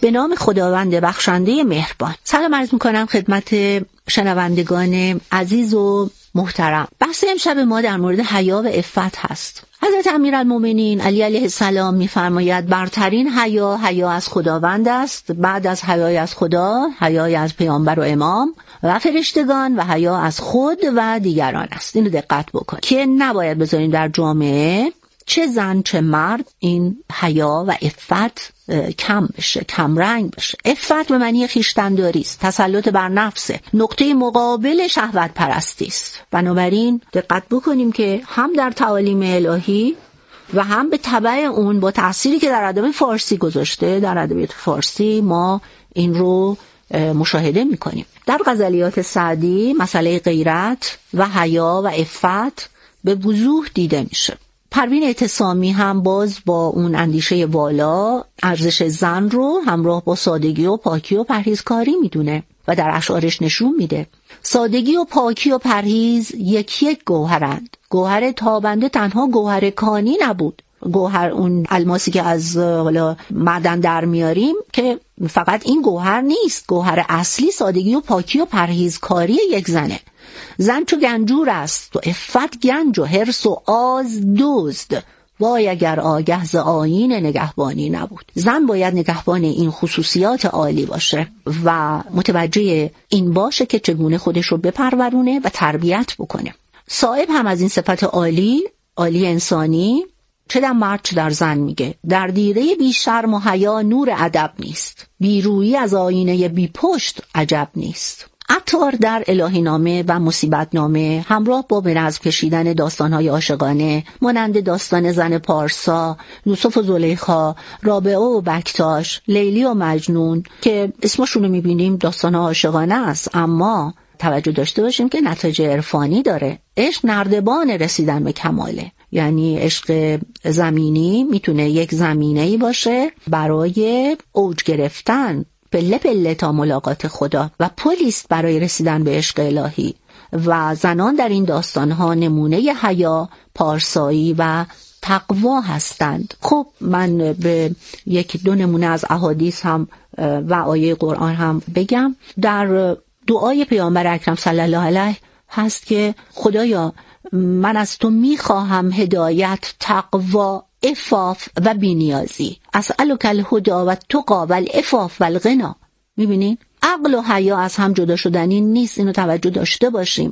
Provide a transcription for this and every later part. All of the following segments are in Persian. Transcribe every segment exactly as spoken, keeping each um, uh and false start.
به نام خداوند بخشنده مهربان. سلام عرض میکنم خدمت شنوندگان عزیز و محترم. بحث امشب ما در مورد حیا و عفت هست. حضرت امیرالمومنین علی علیه السلام میفرماید برترین حیا حیا از خداوند است، بعد از حیای از خدا حیای از پیامبر و امام و فرشتگان و حیا از خود و دیگران است. اینو دقت بکن که نباید بذاریم در جامعه چه زن چه مرد این حیا و عفت کم بشه، کم رنگ بشه. عفت به معنی خویشتن‌داری است، تسلط بر نفسه، نقطه مقابل شهوت پرستی است. بنابراین دقت بکنیم که هم در تعالیم الهی و هم به تبع اون با تأثیری که در ادب فارسی گذاشته، در ادبیات فارسی ما این رو مشاهده می‌کنیم. در غزلیات سعدی مسئله غیرت و حیا و عفت به وضوح دیده میشه. پروین اعتصامی هم باز با اون اندیشه والا ارزش زن رو همراه با سادگی و پاکی و پرهیزکاری میدونه و در اشعارش نشون میده. سادگی و پاکی و پرهیز یک یک گوهرند. گوهر تابنده تنها گوهر کانی نبود. گوهر اون الماسی که از حالا معدن در میاریم که فقط این گوهر نیست. گوهر اصلی سادگی و پاکی و پرهیزکاری یک زنه. زن چو گنجور است و عفت گنج و حرص و آز دزد، وای اگر آگه ز آیین نگهبانی نبود. زن باید نگهبان این خصوصیات عالی باشه و متوجه این باشه که چگونه خودش رو بپرورونه و تربیت بکنه. صاحب هم از این صفت عالی عالی انسانی چه در مرد چه در زن میگه در دیره بی شرم و حیا نور ادب نیست، بیرویی از آینه بی پشت عجب نیست. عطار در الهی نامه و مصیبت نامه همراه با به نظم کشیدن داستان‌های عاشقانه مانند داستان زن پارسا، یوسف و زلیخا، رابعه و بکتاش، لیلی و مجنون که اسمشون رو می‌بینیم داستان‌ها عاشقانه است، اما توجه داشته باشیم که نتایج عرفانی داره. عشق نردبان رسیدن به کماله، یعنی عشق زمینی میتونه یک زمینه‌ای باشه برای اوج گرفتن پله پله تا ملاقات خدا و پلیست برای رسیدن به عشق الهی و زنان در این داستانها نمونه حیا، پارسایی و تقوا هستند. خب من به یک دو نمونه از احادیث هم و آیه قرآن هم بگم. در دعای پیامبر اکرم صلی الله علیه هست که خدایا من از تو میخواهم هدایت، تقوا، عفاف و بینیازی. اسألک الهدی و التقی و العفاف و الغنا. میبینین عقل و حیا از هم جدا شدنی نیست، اینو توجه داشته باشیم.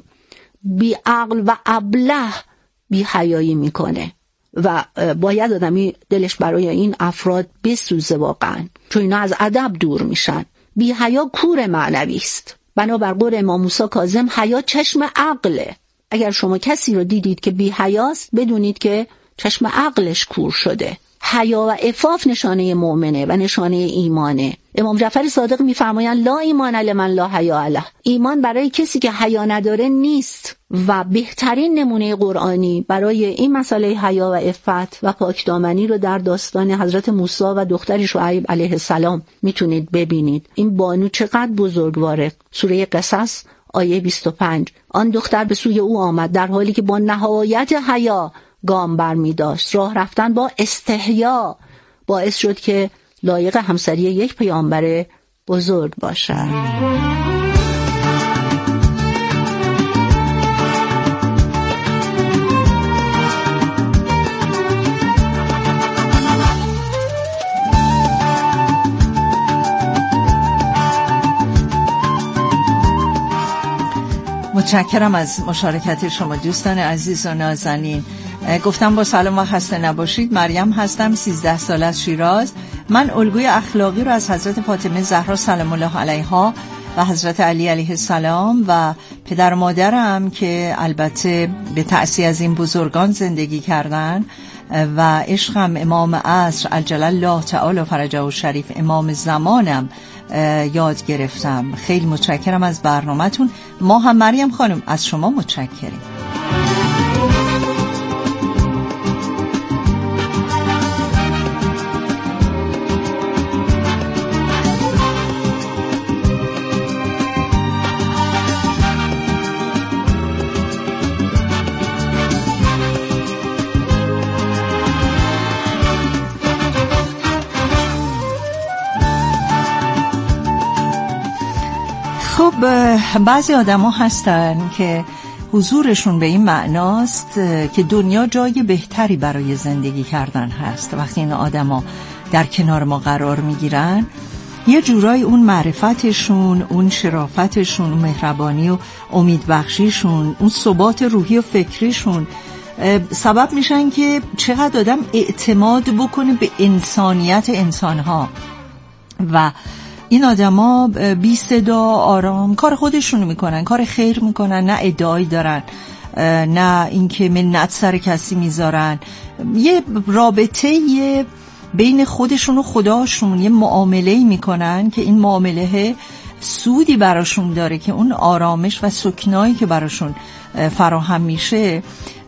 بی عقل و ابله بی حیایی میکنه و باید آدمی دلش برای این افراد بسوزه واقعا، چون اینا از ادب دور میشن. بی حیا کور معنوی است. بنابر قول امام موسی کاظم حیا چشم عقله. اگر شما کسی رو دیدید که بی حیاست بدونید که چشم عقلش کور شده. حیا و عفاف نشانه مؤمنه و نشانه ایمانه. امام جعفر صادق میفرمایند لا ایمان لمن لا حیا له. ایمان برای کسی که حیا نداره نیست و بهترین نمونه قرآنی برای این مسئله حیا و عفت و پاکدامنی رو در داستان حضرت موسی و دختر شعیب علیه السلام میتونید ببینید. این بانو چقدر بزرگواره. سوره قصص آیه بیست و پنج. آن دختر به سوی او آمد در حالی که با نهایت حیا گام بر می داشت. راه رفتن با استحیا باعث شد که لایق همسری یک پیامبر بزرگ باشد. متشکرم از مشارکت شما دوستان عزیز و نازنین. گفتم با سلام و خسته نباشید. مریم هستم، سیزده سال از شیراز. من الگوی اخلاقی رو از حضرت فاطمه زهرا سلام الله علیها و حضرت علی علیه السلام و پدر و مادرم که البته به تأثیر از این بزرگان زندگی کردن و عشقم امام عصر عجل الله تعالی فرجه و شریف امام زمانم یاد گرفتم. خیلی متشکرم از برنامه‌تون. ما هم مریم خانم از شما متشکریم. خب بعضی آدم ها هستن که حضورشون به این معناست که دنیا جای بهتری برای زندگی کردن هست. وقتی این آدم ها در کنار ما قرار میگیرن یه جورای اون معرفتشون، اون شرافتشون، اون مهربانی و امیدبخشیشون، اون ثبات روحی و فکریشون سبب میشن که چقدر آدم اعتماد بکنه به انسانیت انسانها و این آدما بی صدا آرام کار خودشونو میکنن، کار خیر میکنن، نه ادعایی دارن، نه اینکه منت سر کسی میذارن، یه رابطه یه بین خودشون و خداشون یه معامله‌ای میکنن که این معامله سودی براشون داره که اون آرامش و سکنایی که براشون فراهم میشه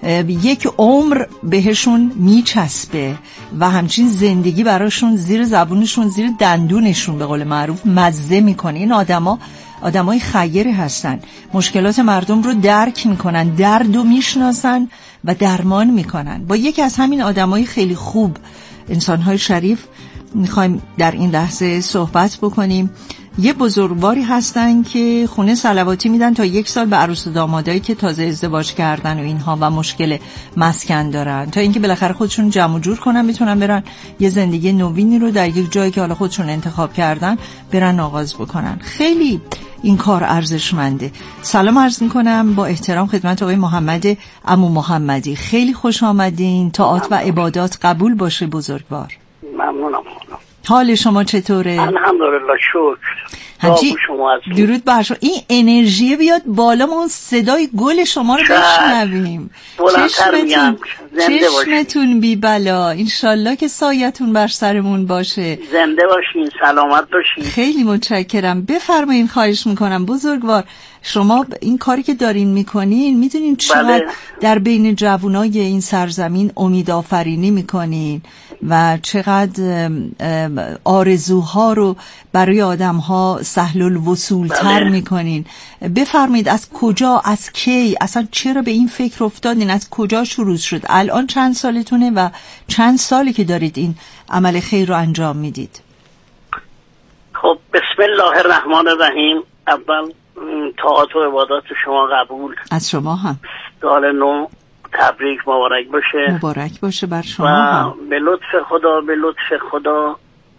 یک عمر بهشون میچسبه و همچین زندگی براشون زیر زبونشون، زیر دندونشون به قول معروف مزه میکنه. این آدما آدمای خیری هستن، مشکلات مردم رو درک میکنن، درد رو میشناسن و درمان میکنن. با یکی از همین آدمای خیلی خوب، انسانهای شریف، میخوایم در این لحظه صحبت بکنیم. یه بزرگواری هستن که خونه صلواتی میدن تا یک سال به عروس و دامادایی که تازه ازدواج کردن و اینها و مشکل مسکن دارن، تا اینکه بالاخره خودشون جمع جور کنن بتونن برن یه زندگی نوینی رو در یک جایی که حالا خودشون انتخاب کردن برن آغاز بکنن. خیلی این کار ارزشمنده. سلام عرض میکنم با احترام خدمت آقای محمد عمو محمدی. خیلی خوش آمدین. طاعات و عبادات قبول باشه بزرگوار. ممنونم. حال شما چطوره؟ الحمدلله شکر. همچی درود بر شما. این انرژی بیاد بالا، ما اون صدای گل شما رو بشنویم. چشمتون چشمتون بی بلا، انشالله که سایتون بر سرمون باشه. زنده باشین، سلامت باشین. خیلی متشکرم. بفرمایین، خواهش میکنم بزرگوار. شما این کاری که دارین میکنین میدونین چقدر بله. در بین جوانای این سرزمین امید آفرینی میکنین و چقدر آرزوها رو برای آدمها سهل الوصول تر بله. میکنین. بفرمایید از کجا، از کی، اصلا چرا به این فکر افتادین، از کجا شروع شد؟ الان چند سالتونه و چند سالی که دارید این عمل خیر رو انجام میدید؟ خب بسم الله الرحمن الرحیم. اول طاعات و عبادات شما قبول، از شما هم سال نو تبریک مبارک باشه. مبارک باشه بر شما و هم. به لطف خدا به لطف خدا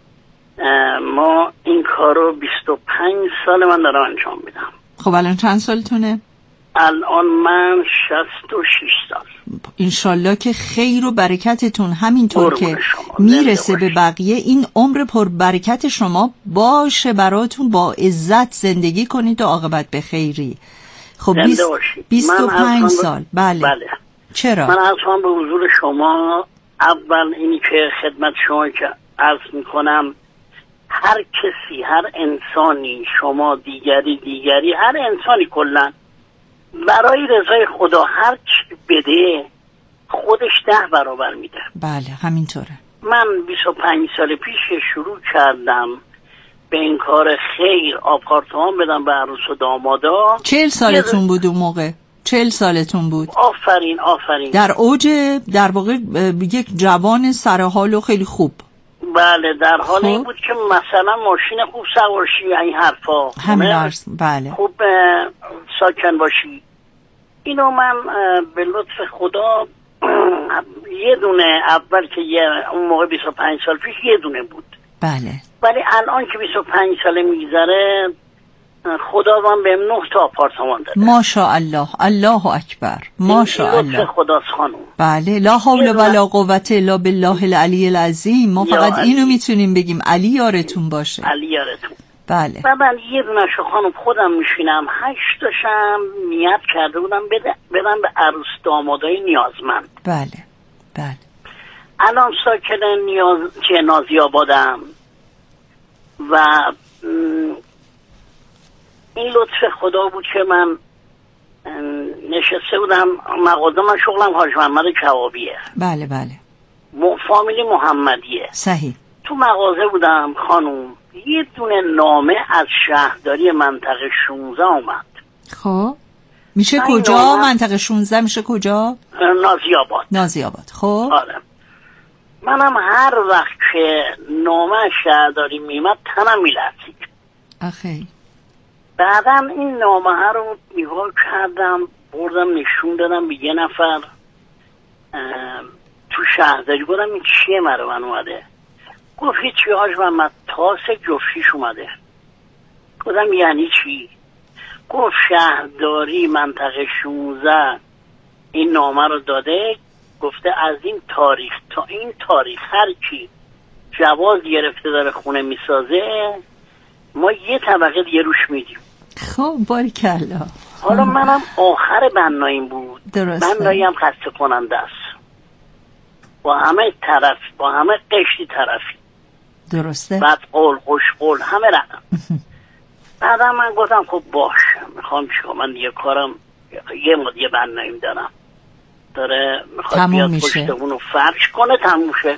ما این کارو بیست و پنج سال من دارم انجام میدم. خب الان چند سالتونه؟ الان من شصت و شش سال. انشالله که خیر و برکتتون همینطور که میرسه به بقیه این عمر پر برکت شما باشه براتون، با عزت زندگی کنید و عاقبت به خیری. خب بیست و پنج سال. بله. بله. چرا؟ من اصلا به حضور شما اول اینی که خدمت شما که عرض میکنم، هر کسی، هر انسانی، شما دیگری دیگری، هر انسانی کلن برای رضای خدا هر چی بده خودش ده برابر میده. بله همینطوره. من بیست و پنج سال پیش شروع کردم به این کار خیر، آپارتمان بدم به عروس و دامادا. چهل سالتون بود اون موقع؟ چهل سالتون بود؟ آفرین آفرین. در اوج در واقع یک جوان سرحال و خیلی خوب. بله در حال این بود که مثلا ماشین خوب سوارشی، این حرفا همین عرض. بله. خوب ساکن باشی. اینو من به لطف خدا یه دونه اول که یه اون موقع بیست و پنج سال پیش یه دونه بود. بله. ولی الان که بیست و پنج ساله میگذره خدا من بهم نه تا آپارتمان داده. ماشاءالله، الله اکبر، ماشاءالله. لطف خداست خانم. بله. لا حول ولا قوة الا بالله العلی العظیم. ما فقط اینو میتونیم بگیم علی یارتون باشه. علی یارتون. بله. و من یه دونه شو خانم خودم میشینم، هشت تاشم نیت کرده بودم بده بدم به عروس دامادای نیازمند. بله. بله. الان ساکن نیاز چه نازی آبادم و این لطف خدا بود که من نشسته بودم مغازه، من شغلم حاج محمد کبابیه. بله بله. م... فامیلی محمدیه. صحیح. تو مغازه بودم خانم، یه دونه نامه از شهرداری منطقه شانزده اومد. خب میشه کجا؟ منطقه شانزده میشه کجا؟ نازی آباد. نازی آباد. خب آره. منم هر وقت که نامه شهرداری میمد تنم میلرزید. آخی. بعدا این نامه رو نگاه کردم، بردم نشون دادم به یه نفر تو شهرداری، گفتم این چیه مرا من اومده؟ گفت هیچی حاج محمد، تاس جفتیش اومده. گفتم یعنی چی؟ گفت شهرداری منطقه شانزده این نامه رو داده، گفته از این تاریخ تا این تاریخ هر کی جواز گرفته داره خونه میسازه ما یه طبقه دیگه روش میدیم. خب باریکلا. حالا منم آخر بناییم بود، بناییم خسته کننده است، با همه طرف با همه قشتی طرفی، درسته، بعد قول خوش قول همه رقم. بعدم من گفتم خب باش میخوام چیکار، من دیگه کارم یه مدیه بناییم دارم داره میخواد بیاد پشتمونو فرش کنه تموم شه.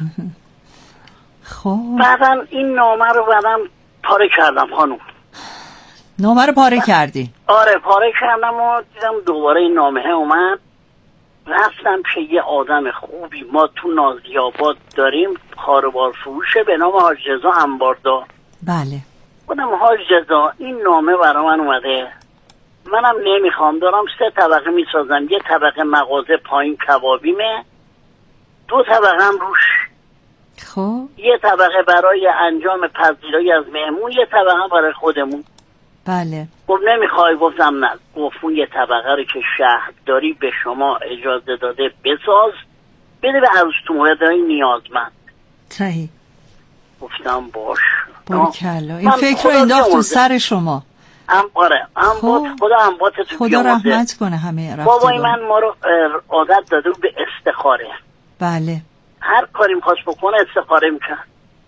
خب بعدم این نامه رو بعدم پاره کردم خانم. نامه رو پاره کردی؟ آره پاره کردم و دیدم دوباره این نامه اومد. رفتم که یه آدم خوبی ما تو نازی‌آباد داریم خاروبار فروشه به نام حاج رضا انباردار. بله. گفتم حاج رضا این نامه برای من اومده، منم نمیخوام، دارم سه طبقه میسازم، یه طبقه مغازه پایین کبابیمه، دو طبقه هم روش خب یه طبقه برای انجام پذیرایی از مهمون، یه طبقه برای خودمون. بله. گفت نمیخوای؟ گفتم نه. گفت یه طبقه رو که شهرداری به شما اجازه داده بساز، بده به عروس‌تون نیازمند. صحیح. گفتم باش. باریکلا. این فکر رو انداخت تو سر شما. ام آره ام خب. خدا ام بات تو خدا رحمت کنه همه رفتگان. بابای من ما رو عادت داده به استخاره. بله. هر کاری می‌خواست بکنه استخاره می‌کرد.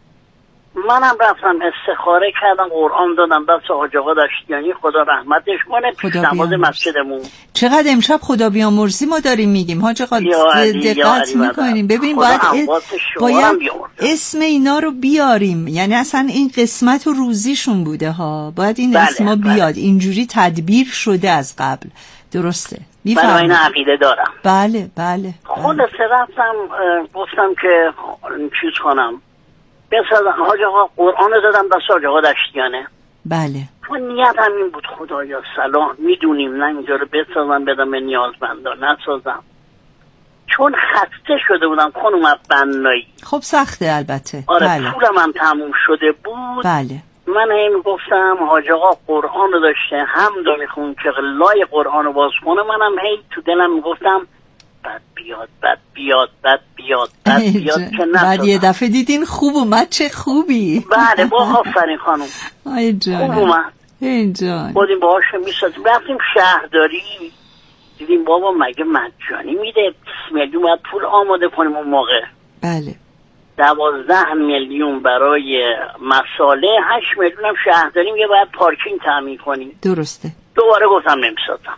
منم رفتم استخاره کردم، قرآن دادم دست حاج آقا داشتیانی خدا رحمتش کنه، پیش نماز مسجدمون. چقدر امشب خدا بیامرزی ما داریم میگیم حاج آقا، دقت میکنیم. ببین باید باید اسم اینا رو بیاریم، یعنی اصلا این قسمت و روزیشون بوده ها، باید این بله، اسما بله. بیاد. اینجوری تدبیر شده از قبل. درسته. برای این عقیده دارم. بله بله. خلاصه رفتم گفتم که چیز کنم بسازم. حاج آقا قرآن دادم دست حاج آقا داشتیانه. بله. تو نیت هم این بود خدایا صلاح میدونیم نه اینجا رو بسازم بدم به نیازمندان نسازم، چون خسته شده بودم خانوم بنایی. خب سخته البته. آره بله. پولم هم تموم شده بود. بله. من هم گفتم حاج آقا قرآن رو داشته هم دو میخون که لای قرآن رو باز کنه، منم هی تو دلم میگفتم بد بیاد بد بیاد بد بیاد بد بیاد که نسازم. بعد یه دفعه دیدین خوب اومد. چه خوبی. بله با آفرین خانم. ای جان. خوب اومد. ای جان. بودیم باهاش میسازیم. رفتیم شهرداری دیدیم بابا مگه مجانی میده؟ بیست میلیون باید پول آماده کنیم اون موقع. بله. دوازده میلیون برای مساله، هشت میلیون هم شهرداری میگه باید پارکینگ تامین کنیم. درسته. دوباره گفتم نمیسازم.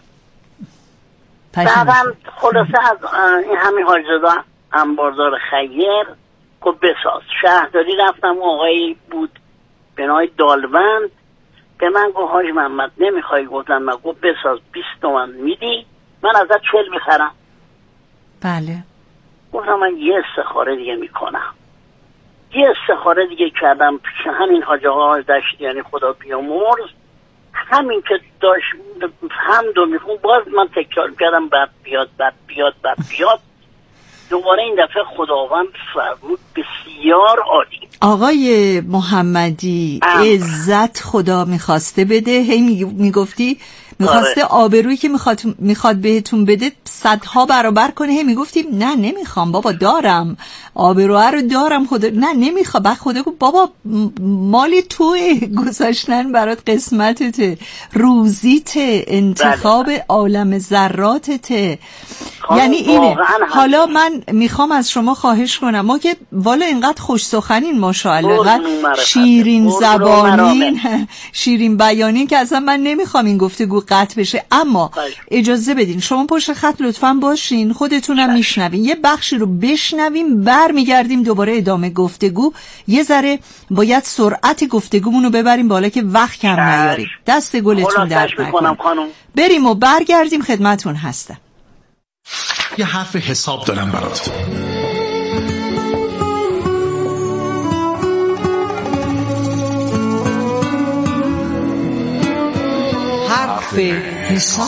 بعدم خلاصه از این همین حاج رضا انباردار خیر گفت بساز. شهرداری رفتم، آقایی بود به نام دالوند به من گفت حاج محمد نمیخوای؟ گفتم من. گفت بساز بیست تومن میدی من ازت چهل میخرم. بله. گفتم من یه استخاره دیگه میکنم. یه استخاره دیگه کردم پیش همین حاج آقا داشتیانی خدا بیامرز، همین که داشت هم دو میخون باز من تکرار کردم بد بیاد بد بیاد بد بیاد. دوباره این دفعه خداوند فرمود بسیار عالی. آقای محمدی عزت خدا میخواسته بده، هی میگفتی میخواسته آبرویی که میخواد میخواد بهتون بده صدها برابر کنه، هی میگفتیم نه نمیخوام بابا دارم آبروها رو دارم خدا نه نمیخوام. بعد خدا گفت بابا مالی توئه، گذاشتن برات قسمتته، روزیته، انتخاب بله. عالم ذراتته. یعنی اینه. حالا من میخوام از شما خواهش کنم، ما که والا اینقدر خوش سخنین ماشاءالله، شیرین زبانین، شیرین بیانین که اصلا من نمیخوام این گفتگو قطع بشه، اما اجازه بدین شما پشت خط لطفاً باشین، خودتونم میشنوین، یه بخشی رو بشنویم برمیگردیم دوباره ادامه گفتگو. یه ذره باید سرعت گفتگومون رو ببریم بالا که وقت کم نیاریم. دست گلتون درد نکنه. بریم و برگردیم خدمتون هستم. یه حرف حساب دارم برات. حرف حساب.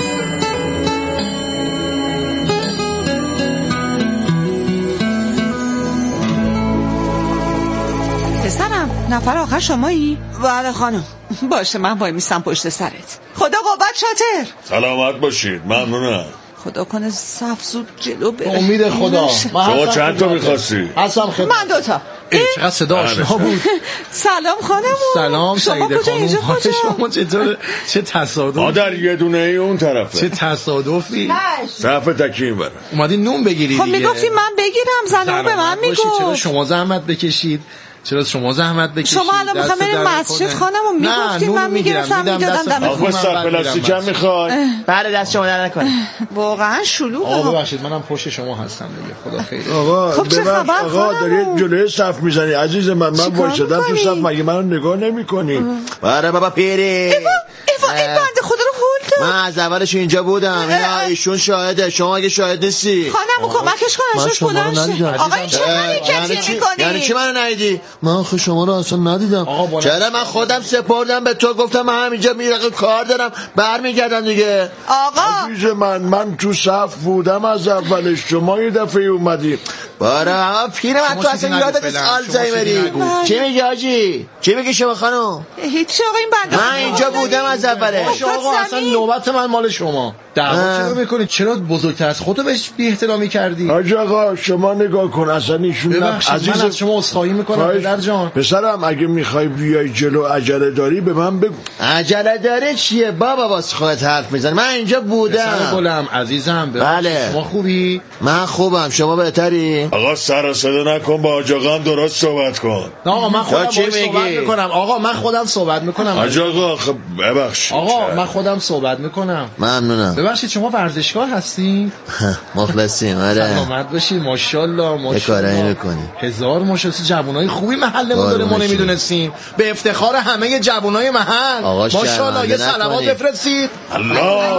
پسرم، نفر آخر شمایی؟ بله خانم. باشه، من وای میستم پشت سرت. خدا قوت شاطر. سلامت باشید. ممنونم. خدا کنه صف زود جلو بره. امید خدا. شما چند تا می‌خواستی؟ هستم خدمت. من دوتا. چقدر صدا آشنا بود. سلام خانم. سلام سعیده خانم. شما چطور؟ چه تصادف. مادر یه دونه ای اون طرفه. چه تصادفی. صف تکیم برم. اومدی نون بگیری خب دیگه. میگفتی من بگیرم، زنم به من میگفت. چرا شما زحمت بکشید؟ چرا شما زحمت بکشید؟ شما الان میخوام بریم مسجد خانم و میگفتید من میگرفتم میدادم دم آقا صف پلاستیک هم میخوای؟ بله دست شما در نکنه. واقعا شلوغه. آقا ببخشید منم پشت شما هستم دیگه. خدا خیر. آقا خب چه خبر آقا داری جلوی صف میزنی عزیز من. من وایسادم تو صف، مگه منو نگاه نمیکنی؟ باره بابا پیری. ایوا ایوا این بنده خدا رو هول داد. من از اولش اینجا بودم. اینا ایشون شاهده. شما اگه شاهد نیستی خانم کمکش کن ازش بلند شه. آقا این چه حرکتی میکنی؟ یعنی چی منو ندیدی؟ من خود شما رو اصلا ندیدم. چرا من خودم سپردم به تو، گفتم من همینجا میرم کار دارم برمیگردم دیگه. آقا عزیز من من تو صف بودم از اولش، شما یه دفعه اومدی. باره پیرم تو اصلا یادت نیست آلزایمری. چی میگی حاجی؟ چی میگی شما خانم؟ هیچ آقا این بنده من اینجا بودم از اولش. آقا اصلا نوبت من مال شما. دعوا چرا میکنید؟ چرا بزرگتر از خودت بهش بی احترامی کردی؟ حاج آقا شما نگاه کن اصلا ایشون عزیز من از شما عذرخواهی میکنم پدر جان. پسرم اگه میخوای بیای جلو عجله داری به من بگو. عجله داره چیه بابا؟ واسه خودت حرف میزنی. من اینجا بودم. پسر گلم عزیزم. بله. شما خوبی؟ من خوبم. شما بهتری؟ آقا سر و صدا نکن، با حاج آقا هم درست صحبت کن. آقا من خودم صحبت میکنم. آقا من خودم صحبت میکنم. حاج آقا خب ببخشید. آقا من خودم صحبت میکنم. ممنونم. ببخشید شما ورزشکار هستین؟ مخلصیم. آره. سلامت باشید. ماشاءالله ماشاءالله. کارایی میکنی. هزار ماشاءالله. جوانای خوبی محلمون داره ما نمیدونستیم. به افتخار همه جوانای محل. ماشاءالله یه صلوات بفرستید. الله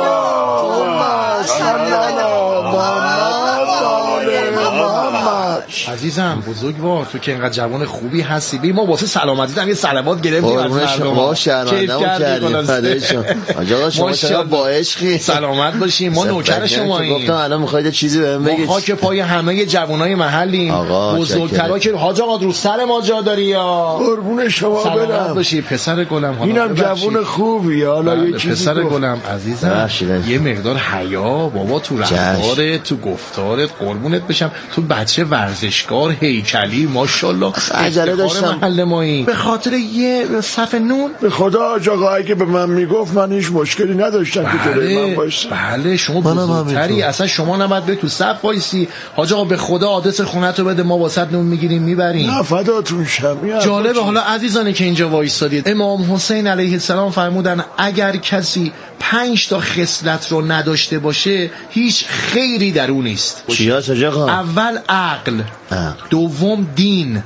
عزیزم بزرگوار، تو که اینقدر جوان خوبی هستی، بی ما واسه سلامتیت هم یه صلوات گرفتیم از مردم. ما شرمنده‌مون کردیم فدایشون. آقا شما چقدر با عشقی. سلامت باشین. ما نوکر شماییم. گفتم الان می‌خواید چیزی بهم بگید. ما خاک پای همه جوانای محلیم. بزرگترا که حاج آقا رو سر ما جا داری یا قربون شما برم. سلامت باشی پسر گلم. اینم جوان خوبی. حالا یه چیزی پسر گلم عزیزم یه مقدار حیا بابا تو رفتارت، تو گفتارت، قربونت بشم. تو بچه ورزشکار هیکلی ماشاءالله. عجله داشتم محل مایی به خاطر یه صف نون. به خدا حاج آقا اگه به من میگفت من هیچ مشکلی نداشتم که جلوی من باشه. بله شما بزرگتری، اصلا شما نباید به تو صف وایسی. حاج آقا به خدا آدرس خونه‌تو بده، ما واسط نون میگیریم میبریم. نه فداتون شم. جالبه. حالا عزیزانی که اینجا وایسادید، امام حسین علیه السلام فرمودن اگر کسی پنج تا خصلت رو نداشته باشه هیچ خیری در اون نیست. چیاست حاج آقا؟ اول عقل، دوم دین،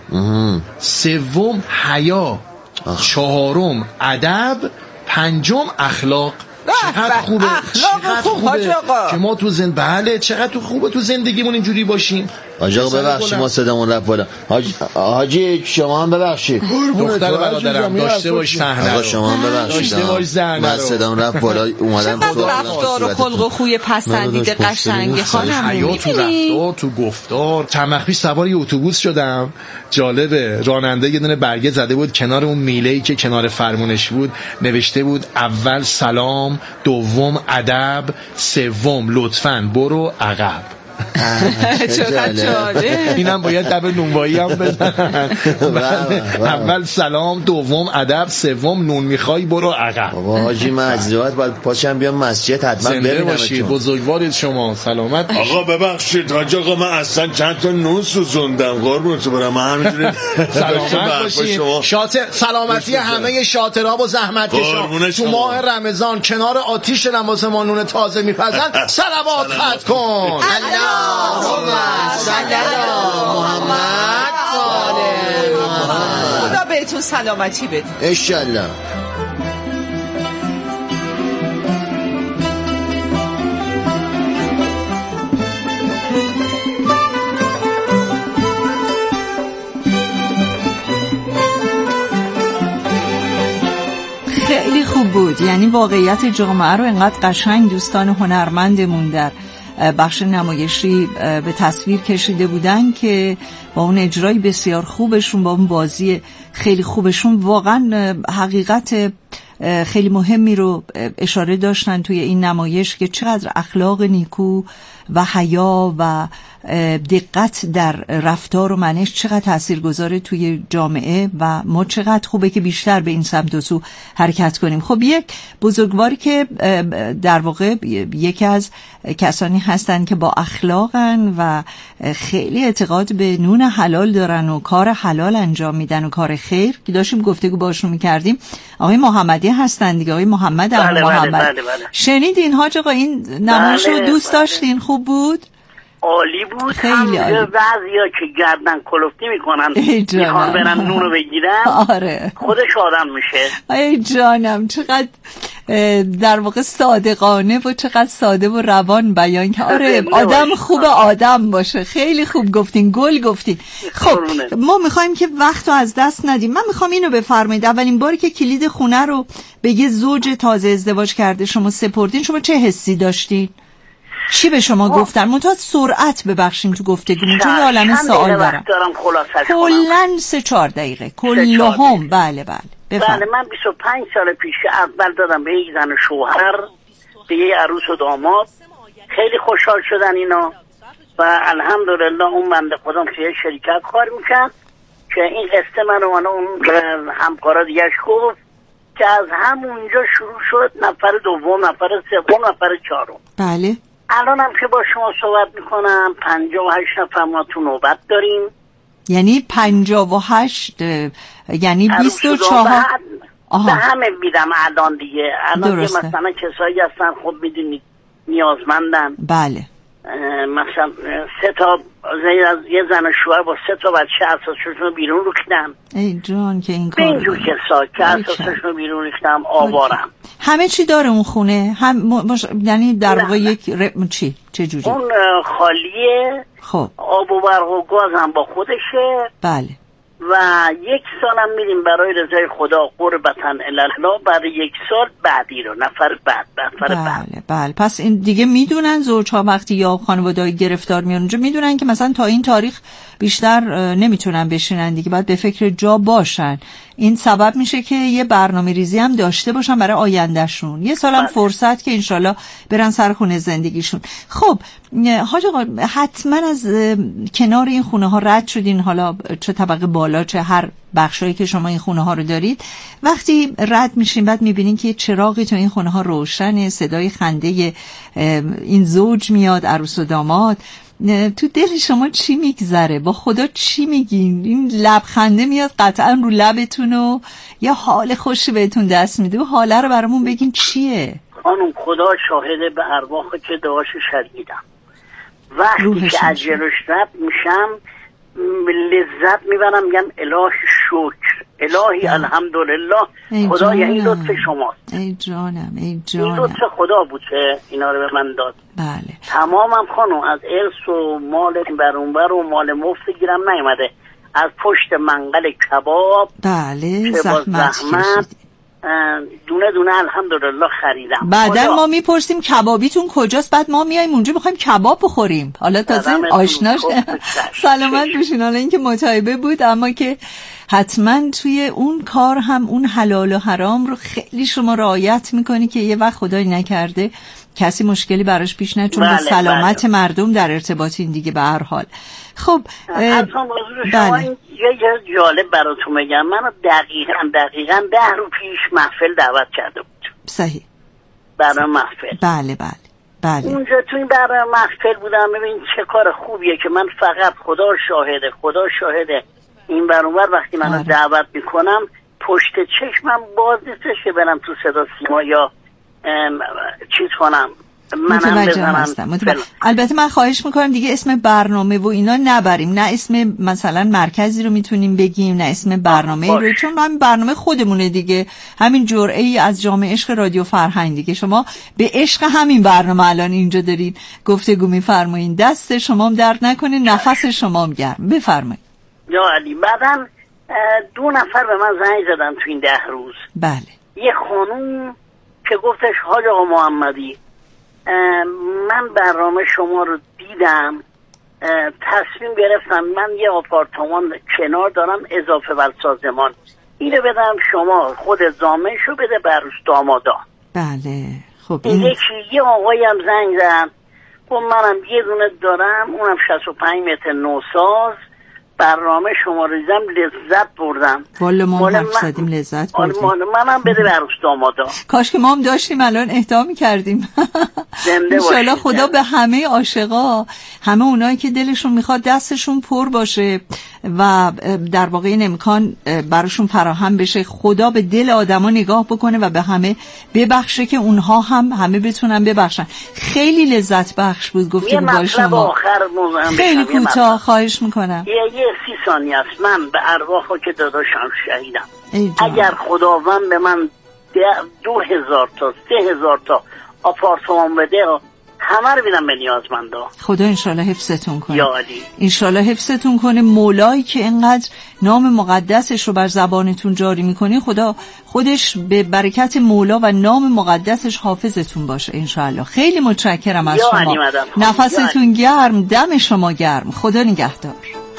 سوم حیا، چهارم ادب، پنجم اخلاق. چقدر خوبه. اخلاق خوب حاج آقا که ما تو زند بله چقدر تو خوبه تو زندگیمون اینجوری باشیم. حاج آقا ببخشید ما صدامون رفت بالا. حاج حاجی شما هم ببخشید. دختر برادرم داشته باش صحنه. آقا شما هم ببخشید. داشته باش صحنه. من صدام رفت بالا اومدم تو رفتار و خلق و خوی پسندیده قشنگ خانم. حیا تو رفتار تو گفتار. چند وقت پیش سوار یه اتوبوس شدم. جالبه راننده یه دونه برگه زده بود کنار اون میله‌ای که کنار فرمونش بود، نوشته بود اول سلام، دوم ادب، سوم لطفاً برو عقب. چقدر جالب. اینم باید دب نونوایی هم بزنن. اول سلام، دوم ادب، سوم نون میخوای برو عقب. بابا حاجی من از زیاد باید پاشم بیام مسجد حتما ببینم. باشید بزرگوارید شما. سلامت. آقا ببخشید حاج آقا من اصلا چند تا نون سوزوندم قربونتون برم. من همینجوری سلامت باشید. شاطر سلامتی همه شاطرها و زحمتکشا تو ماه رمضان کنار آتیش نماز ما نون تازه میپزن. صلوات خط کن. اللهم صل علی محمد و آل محمد. خدا بهتون سلامتی بده ان شاء الله. خیلی خوب خوب بود. یعنی واقعیت جامعه رو انقدر قشنگ دوستان هنرمندمون در بخش نمایشی به تصویر کشیده بودن که با اون اجرای بسیار خوبشون، با اون بازی خیلی خوبشون، واقعا حقیقت خیلی مهمی رو اشاره داشتن توی این نمایش که چقدر اخلاق نیکو و حیا و دقت در رفتار و منش چقدر تاثیرگذاره توی جامعه و ما چقدر خوبه که بیشتر به این سمت و سو حرکت کنیم. خب یک بزرگواری که در واقع یکی از کسانی هستن که با اخلاقن و خیلی اعتقاد به نون حلال دارن و کار حلال انجام میدن و کار خیر که داشتیم گفتگو باشون میکردیم، آقای محمدی هستن دیگه. آقای محمد بله بله محمد بله بله. شنیدین حاج آقا این نمایش رو دوست بله. داشتین؟ خوب بود؟ عالی بود. خیلی عالی. بعضیا که گردن کلفتی میکنن میخوان برن نونو بگیرن، آره خودش آدم میشه. ای جانم چقدر در واقع صادقانه و چقدر ساده و روان بیان که آره آدم خوب آدم باشه. خیلی خوب گفتین، گل گفتین. خب ما میخوایم که وقت رو از دست ندیم. من میخوام اینو بفرمایید، اولین باری که کلید خونه رو به یه زوج تازه ازدواج کرده شما سپردین، شما چه حسی داشتین؟ چی به شما گفتن؟ منتها سرعت ببخشیم تو گفتگومون چون عالمه سوال دارم. کلن سه چهار دقیقه کلهم. بله بله بله. من بیست و پنج سال پیش اول دادم به یک زن شوهر، به یک عروس و داماد. خیلی خوشحال شدن اینا و الحمدلله اون بنده خودم که شرکت کار میکرد که این قصه من و اون همکارا دیگهش گفت که از همونجا شروع شد نفر دوم، نفر سوم، نفر چهارم. بله. الان هم که با شما صحبت میکنم پنجاه و هشت نفر ما تو نوبت داریم. یعنی پنجاه و هشت یعنی بیست و چهار به همه میدم الان دیگه. الان که مثلا کسایی هستن خب میدونید نیازمندن. بله. مثلا سه تا یه زن شوهر با سه تا بچه اساسشون رو بیرون ریختن. ای جان که این کار به اینجور کسا که اساسشون رو بیرون ریختم آوارم. همه چی داره اون خونه؟ هم مش... یعنی در واقع یک ر... چی؟ چه جوری؟ اون خالیه. خب آب و برق و گاز هم با خودشه. بله. و یک سالم میریم برای رضای خدا قربتن الله، بعد یک سال بعدی رو نفر بعد نفر بله بعد. بله. پس این دیگه میدونن زوجها وقتی یا خانواده‌ای گرفتار میان اونجا میدونن که مثلا تا این تاریخ بیشتر نمیتونن بشینن دیگه، باید به فکر جا باشن. این سبب میشه که یه برنامه ریزی هم داشته باشن برای آیندهشون، یه سالم بله. فرصت که انشالله برن سر خونه زندگیشون. خب حاج آقا حتما از کنار این خونه ها رد شدین، حالا چه طبقه بالا چه هر بخشایی که شما این خونه ها رو دارید. وقتی رد میشین بعد میبینین که چراغی تو این خونه ها روشنه، صدای خنده این زوج میاد، عروس و داماد. تو دل شما چی میگذره؟ با خدا چی میگین؟ این لبخنده میاد قطعا رو لبتون و یا حال خوشی بهتون دست میده و حاله رو برامون بگین چیه؟ خانم خدا شاهده به ارواحی که دعاشو شنیدم. وقتی که از جلوش رد میشم لذت میبرم، میگم الهی شکر، الهی بله. الحمدلله، خدا یعنی لطف شماست. ای جانم ای جانم، این لطف خدا بود که اینا رو به من داد. بله. تمامم خانم از ارث و مال برونبر و مال مفت گیرم نیومده، از پشت منقل کباب بله زحمت, زحمت دونه دونه الحمدلله خریدم. بعدن ما میپرسیم کبابیتون کجاست، بعد ما میایم اونجا بخوایم کباب بخوریم. حالا تازه آشناش سلامت بشین. حالا این که متعیبه بود، اما که حتما توی اون کار هم اون حلال و حرام رو خیلی شما رعایت میکنی که یه وقت خدای نکرده کسی مشکلی براش پیش نه، چون بله، با سلامت بله. مردم در ارتباطین دیگه به هر حال. خب بله. یه جز جالب براتون بگم، منو دقیقاً دقیقاً ده رو پیش محفل دعوت کرده بود. صحیح. برای محفل. بله بله بله. اونجا تو این برای محفل بودم، ببین چه کار خوبیه که من فقط خدا شاهده خدا شاهده این برونور وقتی منو آره. دعوت میکنم پشت چشمم باز نیستش که برم تو صدا سیما یا چیز کنم. متوجه هستم متوجه. البته من خواهش میکنم دیگه اسم برنامه و اینا نبریم، نه اسم مثلا مرکزی رو میتونیم بگیم، نه اسم برنامه رو، چون همین برنامه خودمونه دیگه، همین جرعه ای از جامعه عشق رادیو فرهنگ دیگه. شما به عشق همین برنامه الان اینجا دارین گفتگو میفرمایین. دست شما هم درد نکنه، نفس شما هم گرم. بفرمایید. یا علی. بعدن دو نفر به من زنگ زدن تو این ده روز. بله. یه خانوم که گفتش حاج آقا محمدی من برنامه شما رو دیدم، تصمیم گرفتم من یه آپارتمان کنار دارم اضافه بر سازمان، اینو بدم شما خود زامنشو بده بروش دامادا. بله خب این یکی یه آقایی هم زنگ زد گفت منم یه دونه دارم اونم شصت و پنج متر نوساز، برنامه شما رو دیدم لذت بردم. والا ما حرف زدیم لذت بردیم. منم بده بروش دامادا. کاش که ما هم داشتیم الان اهدا می‌کردیم. انشالله خدا به همه عاشقا، همه اونایی که دلشون میخواد دستشون پر باشه و در واقع این امکان براشون فراهم بشه، خدا به دل آدما نگاه بکنه و به همه ببخشه که اونها هم همه بتونن ببخشن. خیلی لذت بخش بود گفتگو با شما. خیلی کوتاه خواهش میکنم. یه یه سی ثانیه است. من به ارواحو که داداشم شهیدم، اگر خداوند به من دو هزار تا سه هزار تا آپارتمان بده همه رو بیدم به نیازمندا. خدا انشالله حفظتون کنه. یا علی انشالله حفظتون کنه. مولایی که اینقدر نام مقدسش رو بر زبانتون جاری میکنه، خدا خودش به برکت مولا و نام مقدسش حافظتون باشه انشالله. خیلی متشکرم از شما. نفستون گرم، دم شما گرم. خدا نگهدار.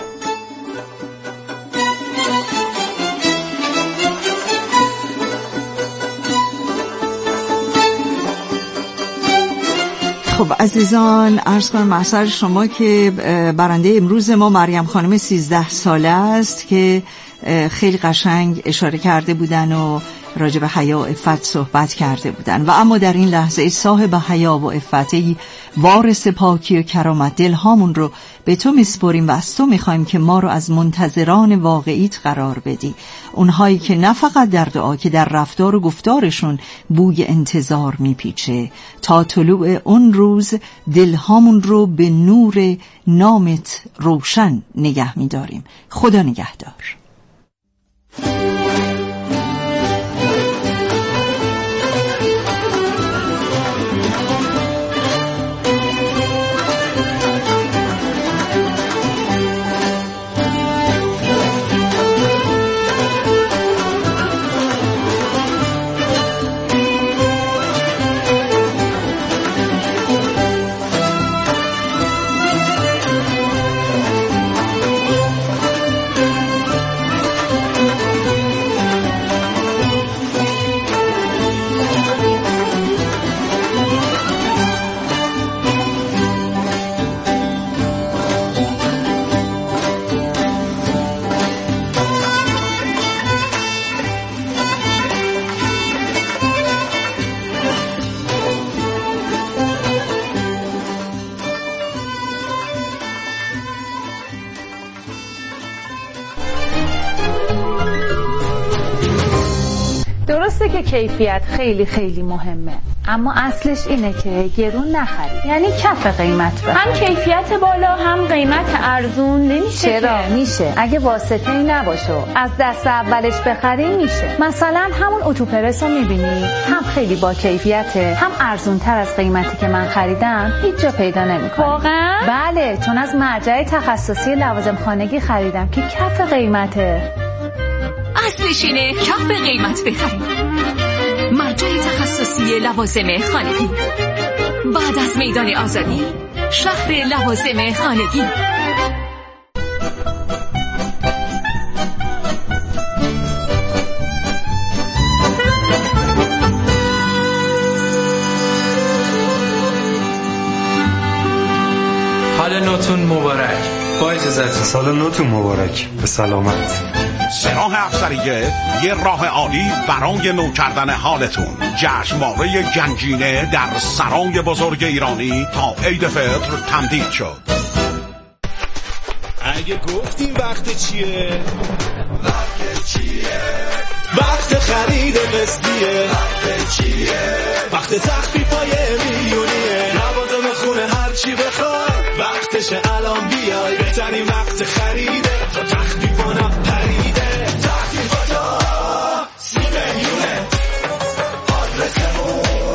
خب عزیزان، عرض کنم محضر شما که برنده امروز ما مریم خانم سیزده ساله است که خیلی قشنگ اشاره کرده بودن و راجع به حیا و عفت صحبت کرده بودن و اما در این لحظه صاحب حیا و عفتی، وارث پاکی و کرامت، دلهامون رو به تو میسپریم و از تو میخوایم که ما رو از منتظران واقعیت قرار بدی، اونهایی که نه فقط در دعا که در رفتار و گفتارشون بوی انتظار میپیچه. تا طلوع اون روز دلهامون رو به نور نامت روشن نگه میداریم. خدا نگهدار. درسته که کیفیت خیلی خیلی مهمه، اما اصلش اینه که گرون نخرید، یعنی کف قیمت بخرید. هم کیفیت بالا هم قیمت ارزون نمیشه. چرا میشه؟ اگه واسطه ای نباشه از دست اولش بخریم میشه. مثلا همون اتوپرس رو میبینی، هم خیلی با کیفیته، هم ارزون تر از قیمتی که من خریدم هیچ جا پیدا نمیکنی. واقعا؟ بله، چون از مرجع تخصصی لوازم خانگی خریدم که کف قیمته. اصلش اینه کف قیمت بخریم. مرجع تخصصی لوازم خانگی، بعد از میدان آزادی، شهر لوازم خانگی. حال نوتون مبارک. با اجازت. سال نوتون مبارک. به سلامت. سراح افسریه یه راه عالی برای نو کردن حالتون. جشنواره گنجینه در سرای بزرگ ایرانی تا عید فطر تمدید شد. اگه گفتیم وقت چیه؟ وقت چیه؟ وقت خرید قسطیه. وقت چیه؟ وقت تخفیفای میلیونیه. لوازم خونه هر چی بخوای وقتشه الان بیای. بهترین وقت خرید